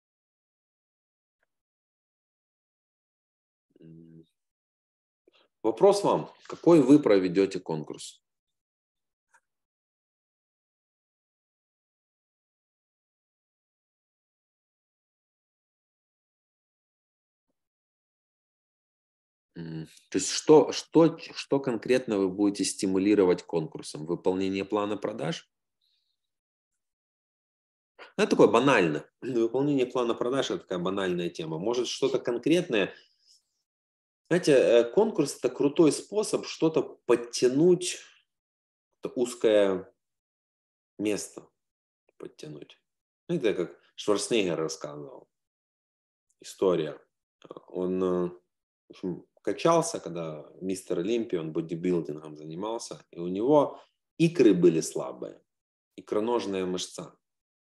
Вопрос вам, какой вы проведете конкурс? То есть что конкретно вы будете стимулировать конкурсом? Выполнение плана продаж? Ну, это такое банально. Выполнение плана продаж – это такая банальная тема. Может, что-то конкретное. Знаете, конкурс – это крутой способ что-то подтянуть, это узкое место подтянуть. Ну, это как Шварценеггер рассказывал. История. Он в общем, качался, когда мистер Олимпия, он бодибилдингом занимался, и у него икры были слабые, икроножная мышца.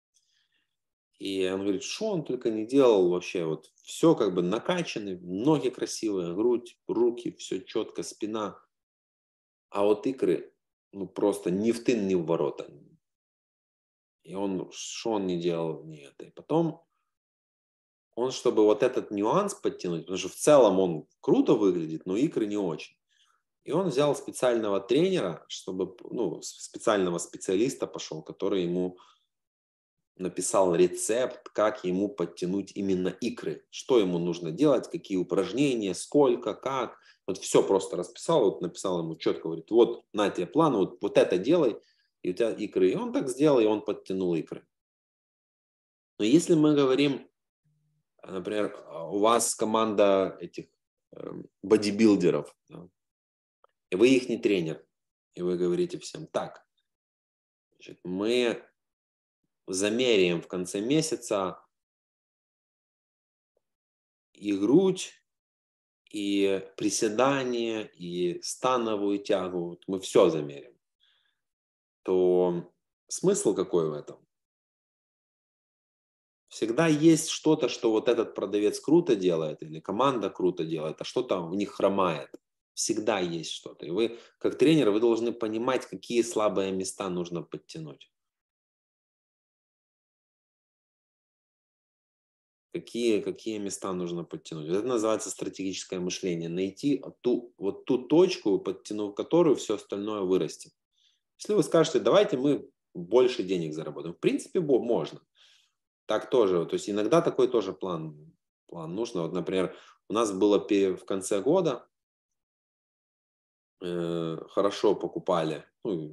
И он говорит, что он только не делал вообще, вот все как бы накачаны, ноги красивые, грудь, руки, все четко, спина. А вот икры, ну просто ни в тын, ни в ворота. И он, что он не делал, не это. И потом он, чтобы вот этот нюанс подтянуть, потому что в целом он круто выглядит, но икры не очень. И он взял специального тренера, чтобы, ну, специального специалиста пошел, который ему написал рецепт, как ему подтянуть именно икры, что ему нужно делать, какие упражнения, сколько, как. Вот все просто расписал, вот написал ему четко, говорит, вот на тебе план, вот это делай, и у тебя икры. И он так сделал, и он подтянул икры. Но если мы говорим, например, у вас команда этих бодибилдеров, да, и вы их не тренер, и вы говорите всем, так, значит, мы замеряем в конце месяца и грудь, и приседания, и становую тягу, вот мы все замерим, то смысл какой в этом? Всегда есть что-то, что вот этот продавец круто делает, или команда круто делает, а что-то у них хромает. Всегда есть что-то. И вы, как тренер, вы должны понимать, какие слабые места нужно подтянуть. Какие места нужно подтянуть. Это называется стратегическое мышление. Найти вот ту точку, подтянув которую все остальное вырастет. Если вы скажете, давайте мы больше денег заработаем, в принципе, можно. Так тоже. То есть иногда такой тоже план нужно. Вот, например, у нас было в конце года, хорошо покупали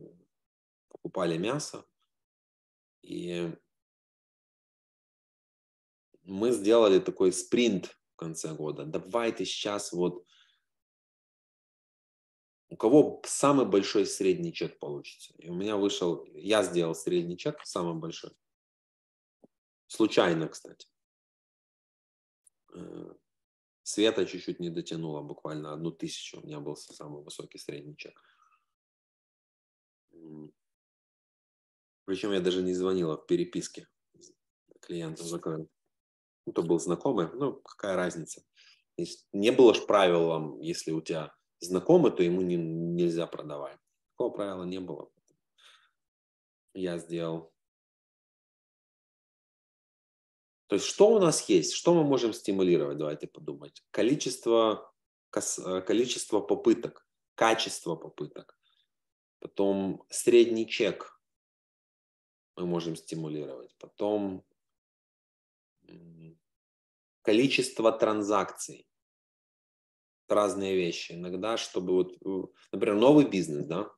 мясо, и мы сделали такой спринт в конце года. Давайте сейчас вот у кого самый большой средний чек получится. И у меня я сделал средний чек, самый большой. Случайно, кстати. Света чуть-чуть не дотянула, буквально 1000. У меня был самый высокий средний чек. Причем я даже не звонила в переписке клиенту. Это был знакомый. Ну, какая разница. Не было ж правилом, если у тебя знакомый, то ему нельзя продавать. Такого правила не было. Я сделал. То есть что у нас есть? Что мы можем стимулировать? Давайте подумать. Количество попыток, качество попыток. Потом средний чек мы можем стимулировать. Потом количество транзакций. Разные вещи. Иногда, чтобы вот, например, новый бизнес, да?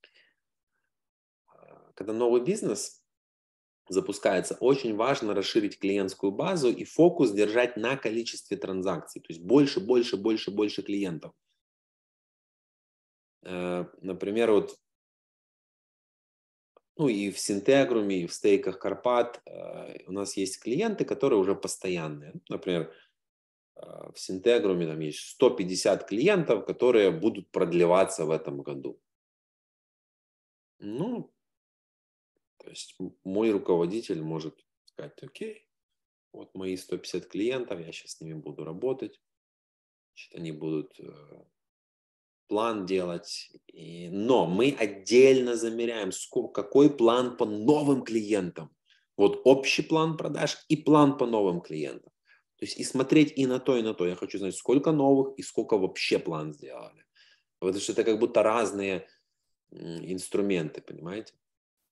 Когда новый бизнес запускается, очень важно расширить клиентскую базу и фокус держать на количестве транзакций. То есть больше клиентов. Например, вот, ну и в Синтегруме, и в стейках Карпат у нас есть клиенты, которые уже постоянные. Например, в Синтегруме там есть 150 клиентов, которые будут продлеваться в этом году. Ну, то есть мой руководитель может сказать, окей, вот мои 150 клиентов, я сейчас с ними буду работать, значит, они будут план делать, но мы отдельно замеряем, какой план по новым клиентам. Вот общий план продаж и план по новым клиентам. То есть и смотреть и на то, и на то. Я хочу знать, сколько новых и сколько вообще план сделали. Потому что это как будто разные инструменты, понимаете?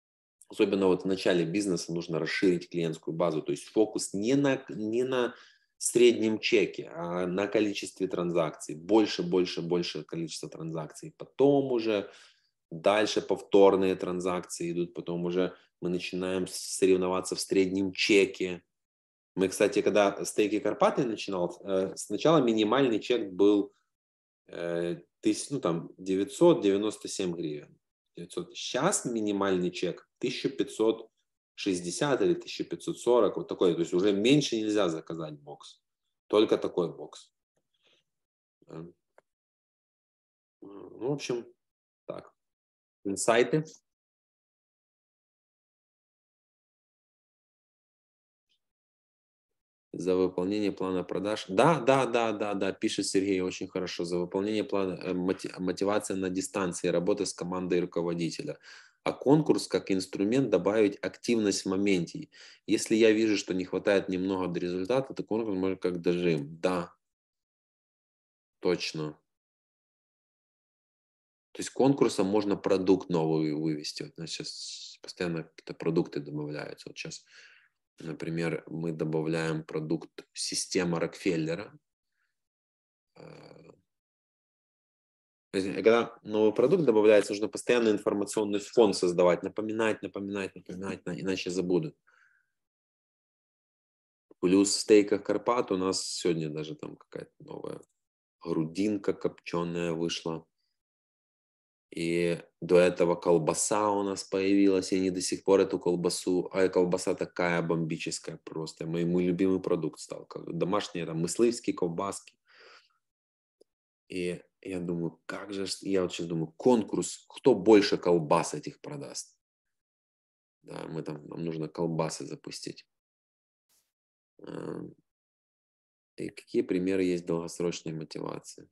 Особенно вот в начале бизнеса нужно расширить клиентскую базу. То есть фокус не на среднем чеке, а на количестве транзакций. Больше количество транзакций. Потом уже дальше повторные транзакции идут. Потом уже мы начинаем соревноваться в среднем чеке. Мы, кстати, когда стейки Карпаты начинал, сначала минимальный чек был 997 гривен. 900. Сейчас минимальный чек 1560 или 1540, вот такой. То есть уже меньше нельзя заказать бокс. Только такой бокс. Ну, в общем, так. Инсайты. За выполнение плана продаж. Да, пишет Сергей очень хорошо. За выполнение плана, мотивация на дистанции, работа с командой руководителя. А конкурс как инструмент добавить активность в моменте. Если я вижу, что не хватает немного до результата, то конкурс может как дожим. Да, точно. То есть конкурсом можно продукт новый вывести. Вот у нас сейчас постоянно какие-то продукты добавляются. Вот сейчас, например, мы добавляем продукт система Рокфеллера. Когда новый продукт добавляется, нужно постоянно информационный фон создавать, напоминать, иначе забудут. Плюс в стейках Карпат у нас сегодня даже там какая-то новая грудинка копченая вышла. И до этого колбаса у нас появилась, и они до сих пор эту колбасу, колбаса такая бомбическая просто, мой любимый продукт стал, домашние там мысливские колбаски. И я думаю, я вот сейчас думаю, конкурс, кто больше колбас этих продаст. Да, нам нужно колбасы запустить. И какие примеры есть долгосрочной мотивации?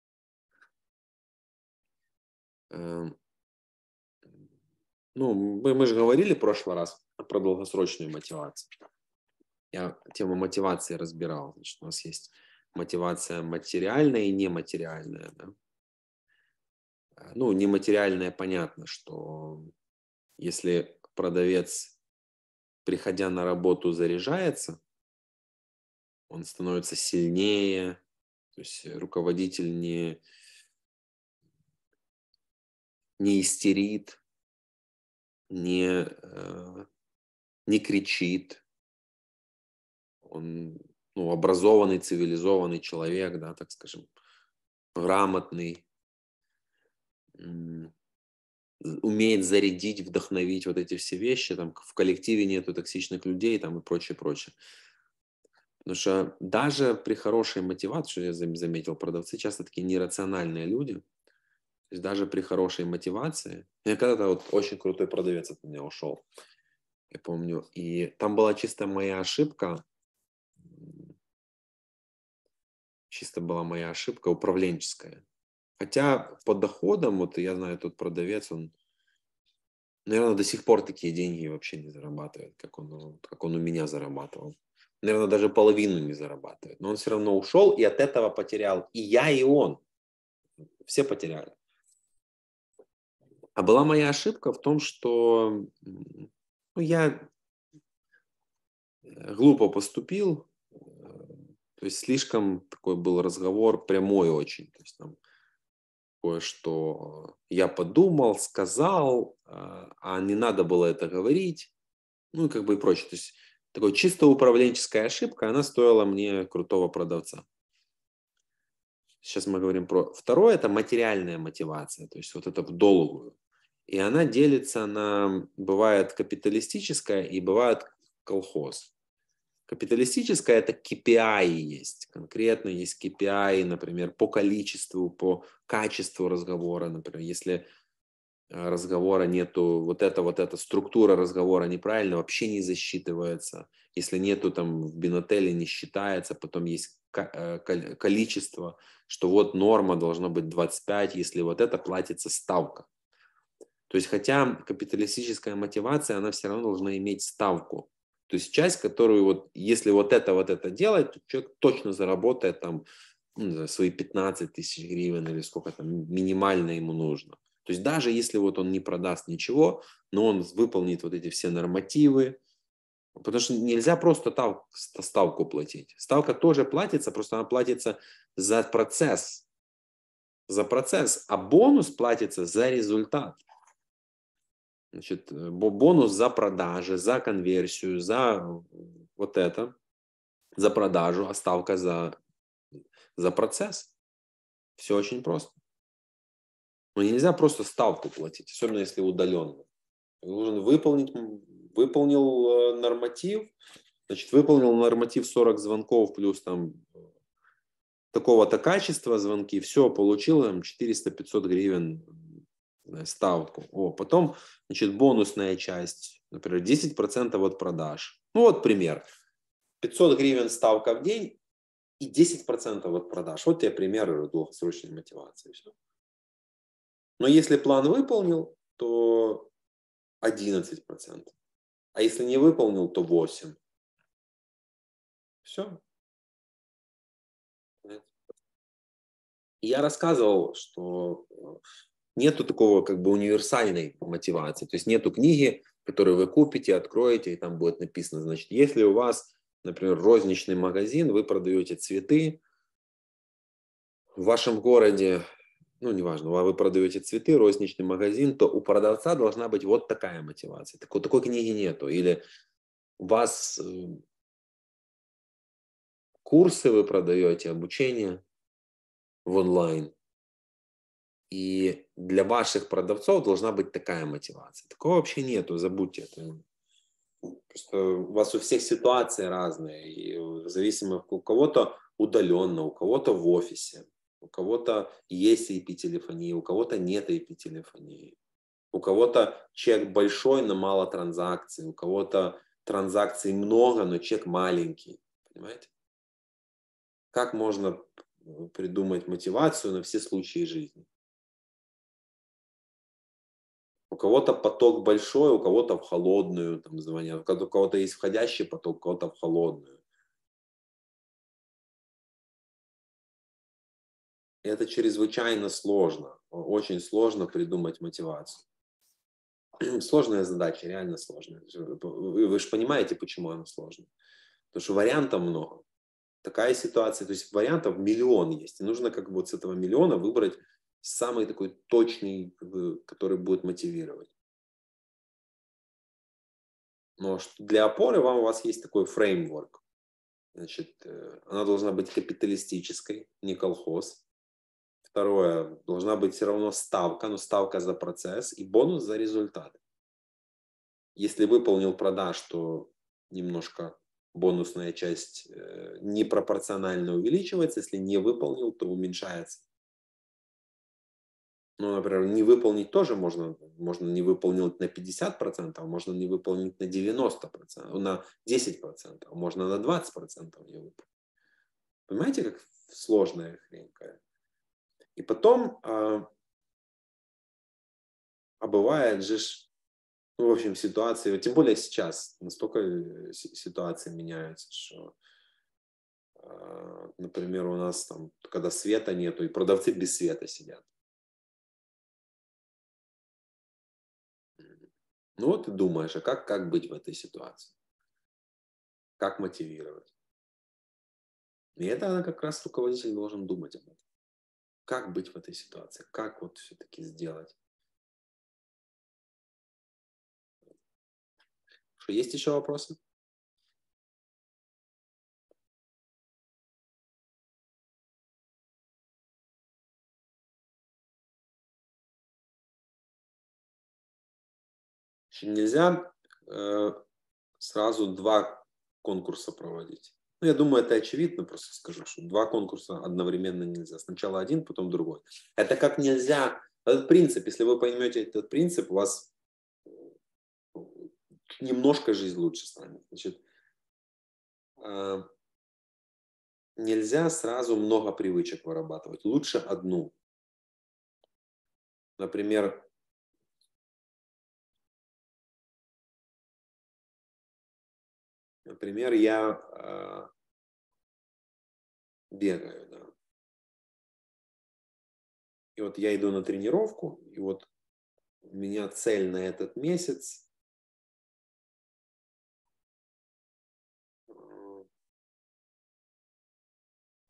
Мы же говорили в прошлый раз про долгосрочную мотивацию. Я тему мотивации разбирал. Значит, у нас есть мотивация материальная и нематериальная. Да? Нематериальная, понятно, что если продавец, приходя на работу, заряжается, он становится сильнее, то есть руководитель не истерит, не кричит, он образованный, цивилизованный человек, да, так скажем, грамотный, умеет зарядить, вдохновить вот эти все вещи, там в коллективе нету токсичных людей там и прочее. Потому что даже при хорошей мотивации, что я заметил, продавцы часто такие нерациональные люди, то есть даже при хорошей мотивации, я когда-то вот очень крутой продавец от меня ушел, я помню, и там была чисто моя ошибка управленческая. Хотя по доходам, вот я знаю, тот продавец, он, наверное, до сих пор такие деньги вообще не зарабатывает, как он у меня зарабатывал. Наверное, даже половину не зарабатывает. Но он все равно ушел и от этого потерял и я, и он. Все потеряли. А была моя ошибка в том, что я глупо поступил. То есть слишком такой был разговор прямой очень. То есть там кое-что я подумал, сказал, а не надо было это говорить. И прочее. То есть такой чисто управленческая ошибка, она стоила мне крутого продавца. Сейчас мы говорим про второе, это материальная мотивация, то есть вот это в долгую. И она делится на, бывает капиталистическая и бывает колхоз. Капиталистическая — это KPI есть, конкретно есть KPI, например, по количеству, по качеству разговора, например, если разговора нету, вот эта структура разговора неправильно, вообще не засчитывается. Если нету там в Бинотеле, не считается, потом есть количество, что вот норма должно быть 25, если вот это платится ставка. То есть хотя капиталистическая мотивация, она все равно должна иметь ставку. То есть часть, которую вот, если вот это делать, то человек точно заработает там свои 15 тысяч гривен или сколько там минимально ему нужно. То есть даже если вот он не продаст ничего, но он выполнит вот эти все нормативы, Потому что нельзя просто ставку платить. Ставка тоже платится, просто она платится за процесс. А бонус платится за результат. Значит, бонус за продажи, за конверсию, за вот это, за продажу, а ставка за процесс. Все очень просто. Но нельзя просто ставку платить, особенно если удаленно. Нужно выполнил норматив, значит, выполнил норматив 40 звонков плюс там такого-то качества звонки, все, получил там 400-500 гривен ставку. Потом, значит, бонусная часть, например, 10% от продаж. Ну вот пример. 500 гривен ставка в день и 10% от продаж. Вот тебе пример долгосрочной мотивации. Все. Но если план выполнил, то 11%. А если не выполнил, то 8%. Все. Я рассказывал, что нету такого как бы универсальной мотивации. То есть нету книги, которую вы купите, откроете, и там будет написано, значит, если у вас, например, розничный магазин, вы продаете цветы, в вашем городе, ну, неважно, вы продаете цветы, розничный магазин, то у продавца должна быть вот такая мотивация. Такой книги нету. Или у вас курсы вы продаете, обучение в онлайн. И для ваших продавцов должна быть такая мотивация. Такого вообще нету, забудьте это. Просто у вас у всех ситуации разные. И зависимо, у кого-то удаленно, у кого-то в офисе, у кого-то есть IP-телефония, у кого-то нет IP-телефонии. У кого-то чек большой, но мало транзакций. У кого-то транзакций много, но чек маленький. Понимаете? Как можно придумать мотивацию на все случаи жизни? У кого-то поток большой, у кого-то в холодную там звонят, у кого-то есть входящий поток, у кого-то в холодную. И это чрезвычайно сложно, очень сложно придумать мотивацию. Сложная задача, реально сложная. Вы же понимаете, почему она сложная. Потому что вариантов много. Такая ситуация, то есть вариантов миллион есть. И нужно как бы вот с этого миллиона выбрать самый такой точный, который будет мотивировать. Но для опоры у вас есть такой фреймворк. Значит, она должна быть капиталистической, не колхоз. Второе, должна быть все равно ставка, но ставка за процесс и бонус за результат. Если выполнил продаж, то немножко бонусная часть непропорционально увеличивается. Если не выполнил, то уменьшается. Ну, например, не выполнить тоже можно не выполнить на 50%, можно не выполнить на 90%, на 10%, можно на 20% не выполнить. Понимаете, как сложная хрень какая? И потом, бывает же, ну, в общем, ситуации, тем более сейчас, настолько ситуации меняются, что, например, у нас там, когда света нету, и продавцы без света сидят. Ну вот ты думаешь, а как быть в этой ситуации? Как мотивировать? И это как раз руководитель должен думать об этом. Как быть в этой ситуации? Как вот все-таки сделать? Что, есть еще вопросы? Нельзя сразу два конкурса проводить. Ну, я думаю, это очевидно, просто скажу, что два конкурса одновременно нельзя. Сначала один, потом другой. Это как нельзя. Этот принцип, если вы поймете этот принцип, у вас немножко жизнь лучше станет. Значит, нельзя сразу много привычек вырабатывать. Лучше одну. Например, я бегаю, да. И вот я иду на тренировку, и вот у меня цель на этот месяц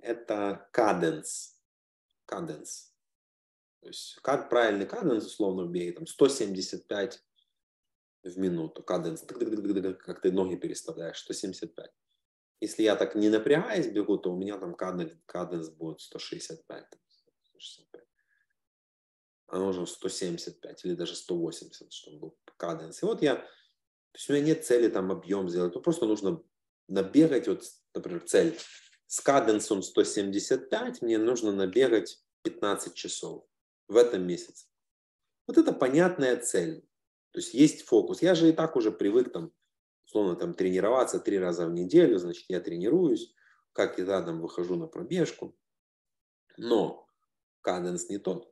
это каденс. Каденс. То есть правильный каденс, условно, в беге, там 175 в минуту. Каденс. Как ты ноги переставляешь. 175. Если я так не напрягаясь бегу, то у меня там каденс будет 165. 165. А нужно 175 или даже 180, чтобы был каденс. И вот то есть у меня нет цели там объем сделать, просто нужно набегать, вот, например, цель с каденсом 175, мне нужно набегать 15 часов в этом месяце. Вот это понятная цель. То есть фокус. Я же и так уже привык там, условно, там тренироваться 3 раза в неделю, значит, я тренируюсь, как я там выхожу на пробежку. Но каденс не тот.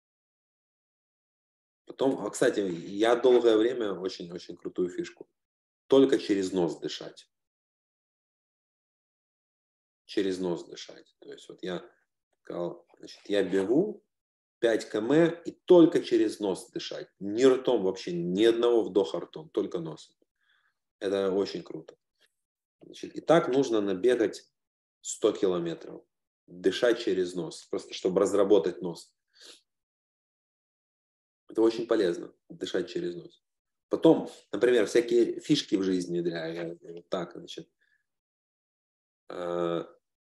Потом, кстати, я долгое время очень-очень крутую фишку. Только через нос дышать. Через нос дышать. То есть вот я сказал, значит, я бегу 5 км и только через нос дышать. Ни ртом вообще, ни одного вдоха ртом, только носом. Это очень круто. Значит, и так нужно набегать 100 километров. Дышать через нос, просто чтобы разработать нос. Это очень полезно, дышать через нос. Потом, например, всякие фишки в жизни внедряю. Так, значит, в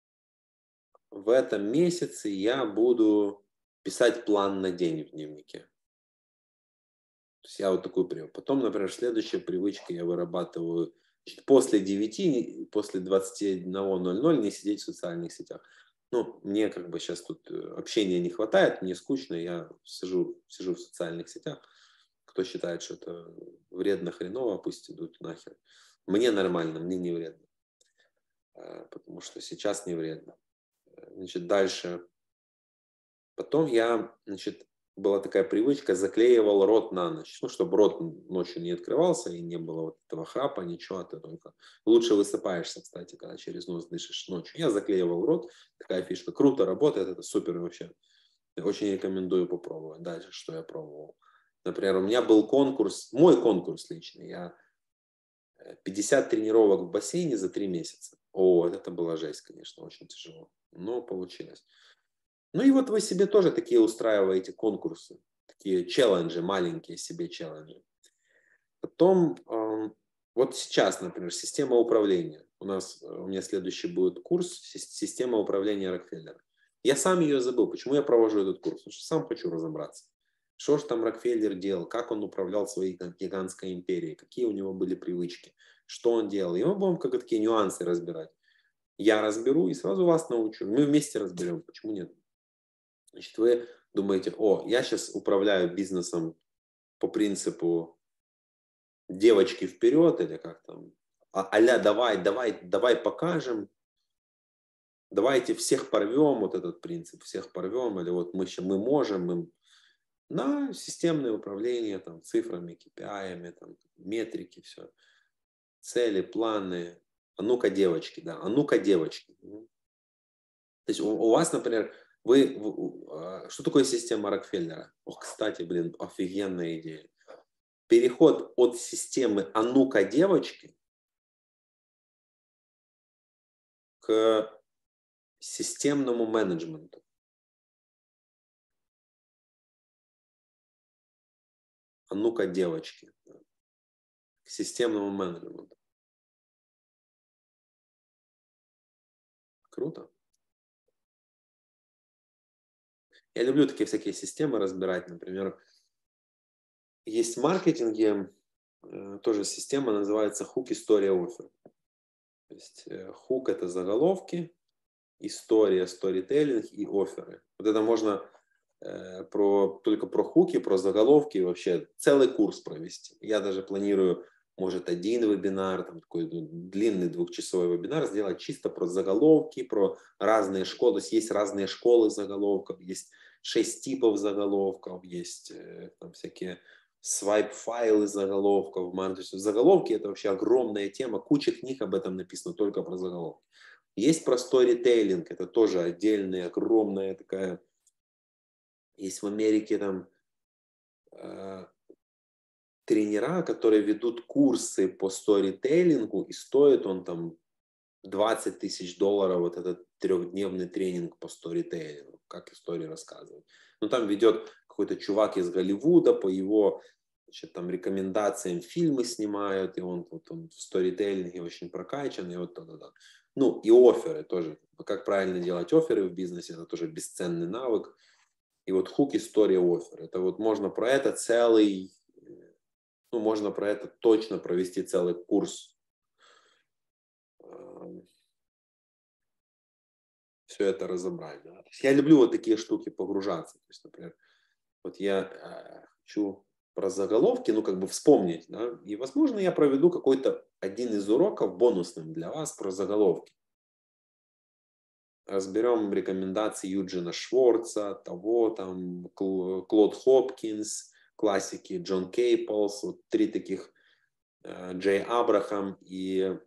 этом месяце я буду писать план на день в дневнике. То есть я вот такую привык. Потом, например, следующая привычка я вырабатываю после 9, после 21:00 не сидеть в социальных сетях. Ну, мне как бы сейчас тут общения не хватает, мне скучно, я сижу в социальных сетях. Кто считает, что это вредно, хреново, пусть идут нахер. Мне нормально, мне не вредно. Потому что сейчас не вредно. Значит, дальше. Потом значит, была такая привычка, заклеивал рот на ночь. Ну, чтобы рот ночью не открывался и не было вот этого храпа, ничего. Ты только лучше высыпаешься, кстати, когда через нос дышишь ночью. Я заклеивал рот. Такая фишка. Круто работает, это супер вообще. Очень рекомендую попробовать. Дальше, что я пробовал. Например, у меня был конкурс, мой конкурс личный. Я 50 тренировок в бассейне за 3 месяца. О, это была жесть, конечно, очень тяжело. Но получилось. Ну и вот вы себе тоже такие устраиваете конкурсы, такие челленджи, маленькие себе челленджи. Потом, вот сейчас, например, система управления. У меня следующий будет курс «Система управления Рокфеллера». Я сам ее забыл. Почему я провожу этот курс? Потому что сам хочу разобраться. Что же там Рокфеллер делал, как он управлял своей гигантской империей, какие у него были привычки, что он делал. И мы будем как такие нюансы разбирать. Я разберу и сразу вас научу. Мы вместе разберем, почему нет. Значит, вы думаете, я сейчас управляю бизнесом по принципу девочки вперед, или как там, а-ля давай покажем, давайте всех порвем, вот этот принцип, всех порвем, или вот мы можем, на системное управление там, цифрами, KPI, там, метрики, все, цели, планы, а ну-ка девочки, да, а ну-ка девочки. То есть у вас, например, что такое система Рокфеллера? Кстати, офигенная идея. Переход от системы «А ну-ка, девочки» к системному менеджменту. «А ну-ка, девочки». К системному менеджменту. Круто. Я люблю такие всякие системы разбирать. Например, есть в маркетинге тоже система, называется «Хук, история, оффер». То есть хук – это заголовки, история, сторителлинг и офферы. Вот это можно только про хуки, про заголовки, вообще целый курс провести. Я даже планирую, может, один вебинар, там такой длинный 2-часовой вебинар сделать чисто про заголовки, про разные школы. То есть разные школы заголовков, есть 6 типов заголовков, есть там всякие свайп-файлы заголовков. То есть заголовки – это вообще огромная тема, куча книг об этом написано, только про заголовки. Есть про сторителлинг, это тоже отдельная, огромная такая. Есть в Америке там тренера, которые ведут курсы по сторителлингу, и стоит он там 20 тысяч долларов вот этот 3-дневный тренинг по сторителлингу, как истории рассказывать. Ну, там ведет какой-то чувак из Голливуда, по его, значит, там рекомендациям фильмы снимают, и он в сторителлинге очень прокачан, и вот то-то-то. Ну, и офферы тоже. Как правильно делать офферы в бизнесе, это тоже бесценный навык. И вот хук, история, оффер. Это вот можно про это целый, ну, можно про это точно провести целый курс. Все это разобрать. Да. То есть я люблю вот такие штуки погружаться. То есть, например, вот я хочу про заголовки, ну, как бы вспомнить, да, и, возможно, я проведу какой-то один из уроков бонусным для вас про заголовки. Разберем рекомендации Юджина Шварца, того, там, Клод Хопкинс, классики Джон Кейплс, вот 3 таких, Джей Абрахам и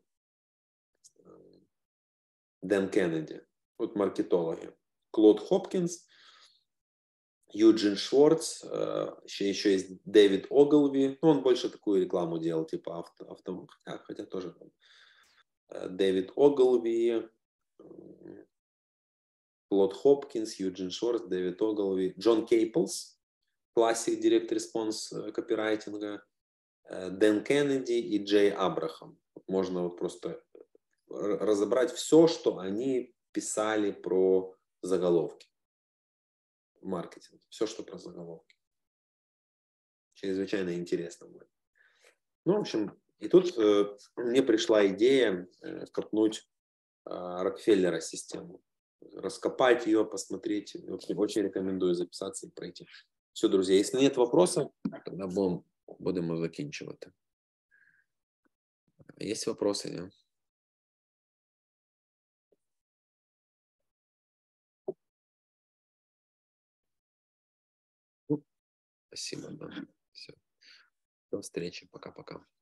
Дэн Кеннеди, вот маркетологи. Клод Хопкинс, Юджин Шварц, еще есть Дэвид Оглви, ну, он больше такую рекламу делал, типа хотя тоже Дэвид Оглви, Клод Хопкинс, Юджин Шварц, Дэвид Оглви, Джон Кейплс, классик директ-респонс копирайтинга, Дэн Кеннеди и Джей Абрахам. Можно вот просто разобрать все, что они писали про заголовки в маркетинге. Все, что про заголовки. Чрезвычайно интересно будет. Ну, в общем, и тут мне пришла идея копнуть Рокфеллера систему. Раскопать ее, посмотреть. Очень рекомендую записаться и пройти. Все, друзья, если нет вопросов, тогда будемо закінчувати. Есть вопросы? Да? Спасибо. Да. Все. До встречи. Пока-пока.